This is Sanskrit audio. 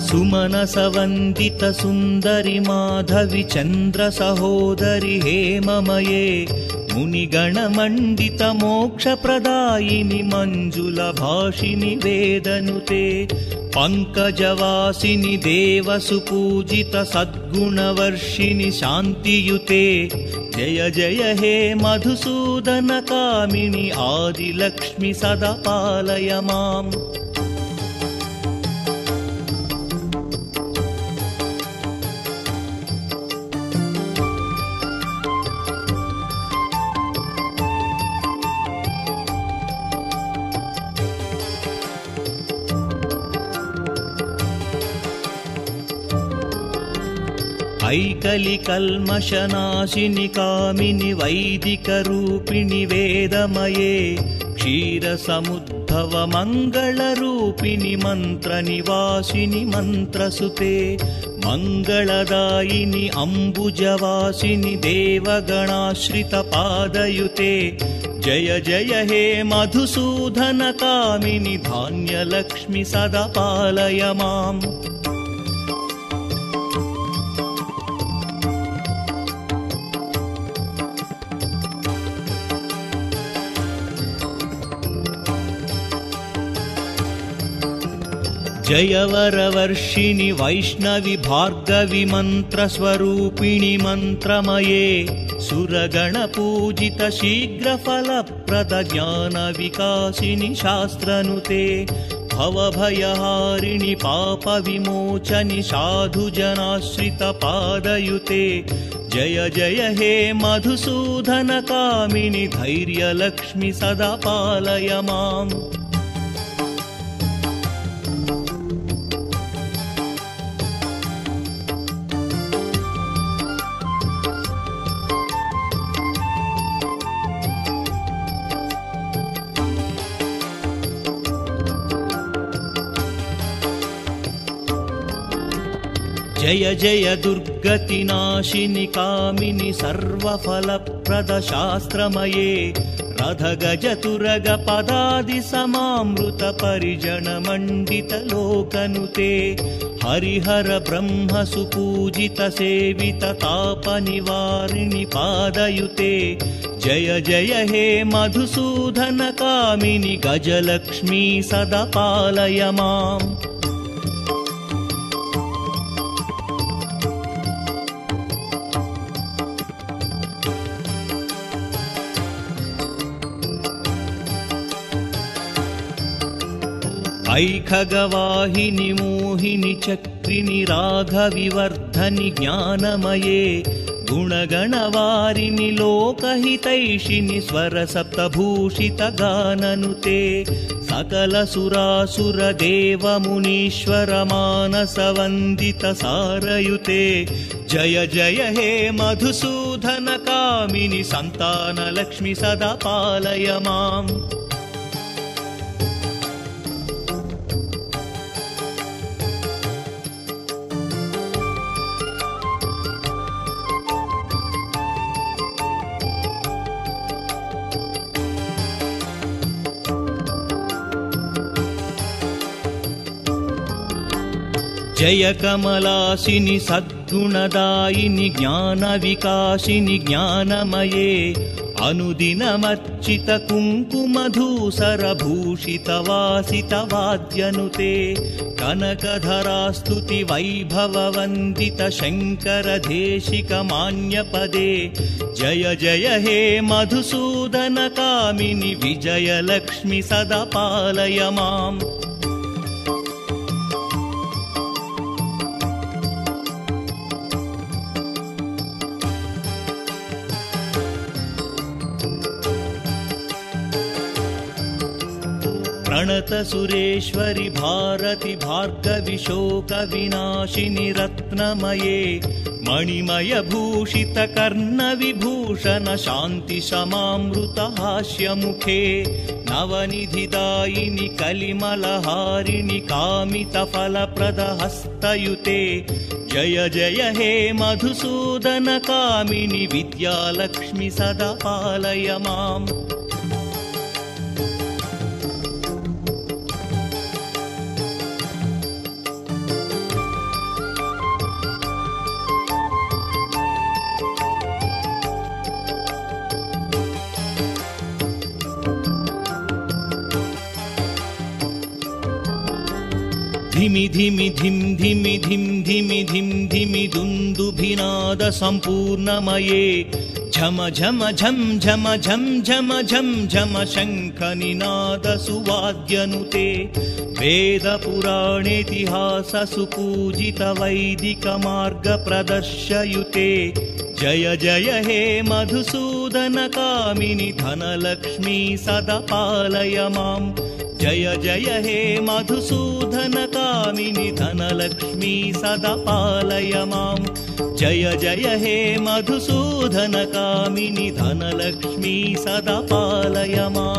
सुमनसवन्दित सुन्दरि माधवि चन्द्र सहोदरि हेममये मुनिगणमण्डित मोक्षप्रदायिनि मञ्जुलभाषिनि वेदनुते पङ्कजवासिनि देवसुपूजित सद्गुणवर्षिणि शान्तियुते जय जय हे मधुसूदन कामिनि आदिलक्ष्मि सदा पालय माम्। ऐकलिकल्मषनाशिनि कामिनि वैदिकरूपिणि वेदमये क्षीरसमुद्भव मङ्गलरूपिणि मन्त्रनिवासिनि मन्त्रसुते मङ्गलदायिनि अम्बुजवासिनि देवगणाश्रितपादयुते जय जय हे मधुसूदन कामिनि धान्यलक्ष्मि सदा पालय माम्। जय वरवर्षिणि वैष्णवि भार्गवि मन्त्रस्वरूपिणि मन्त्रमये सुरगणपूजित शीघ्रफलप्रद ज्ञानविकासिनि शास्त्रनुते भवभयहारिणि पापविमोचनि साधुजनाश्रितपादयुते जय जय हे मधुसूदन कामिनि धैर्यलक्ष्मि सदा पालय माम्। जय जय दुर्गतिनाशिनि कामिनि सर्वफलप्रद शास्त्रमये रथगजतुरग पदादि समामृत परिजनमण्डित लोकनुते हरिहर ब्रह्म सुपूजित सेवित तापनिवारिणि पादयुते जय जय हे मधुसूदन कामिनि गजलक्ष्मी सदा पालय माम्। ऐखगवाहिनि मोहिनि चक्रिणि राघविवर्धनि ज्ञानमये गुणगणवारिणि लोकहितैषिणि स्वरसप्तभूषित गाननुते सकलसुरासुर देवमुनीश्वर मानसवन्दित सारयुते जय जय हे मधुसूदन कामिनि सन्तानलक्ष्मि सदा पालय माम्। जय कमलासिनि सद्गुणदायिनि ज्ञानविकासिनि ज्ञानमये अनुदिनमर्चित कुङ्कुमधूसरभूषित वासित वाद्यनुते कनकधरास्तुति वैभववन्दित शङ्कर देशिक मान्यपदे जय जय हे मधुसूदन कामिनि विजयलक्ष्मि सदा पालय माम्। प्रणत सुरेश्वरि भारति भार्गवि शोक विनाशिनि रत्नमये मणिमय भूषित कर्ण विभूषण शान्ति समामृत हास्यमुखे नवनिधिदायिनि कलिमलहारिणि कामित फलप्रद हस्तयुते जय जय हे मधुसूदन कामिनि विद्यालक्ष्मि सदा पालय माम्। ధిమి ధిమి ధిం ధిమి ధిం ధిమి ధిం ధిమి దుందుభినాద సంపూర్ణమయే ఝమ ఝమ ఝం ఝమ ఝం ఝమ ఝం ఝమ శంఖ నినాద సువాద్యనుతే వేద పురాణేతిహాస సుపూజిత వైదిక మార్గ ప్రదర్శయుతే జయ జయ హే మధుసూదన కామిని ధనలక్ష్మీ సదా పాలయ మాం జయ జయ హే మధుసూదన కామిని ధనలక్ష్మీ సదా పాలయ మాం జయ జయ హే మధుసూదన కామిని ధనలక్ష్మీ సదా పాలయ మాం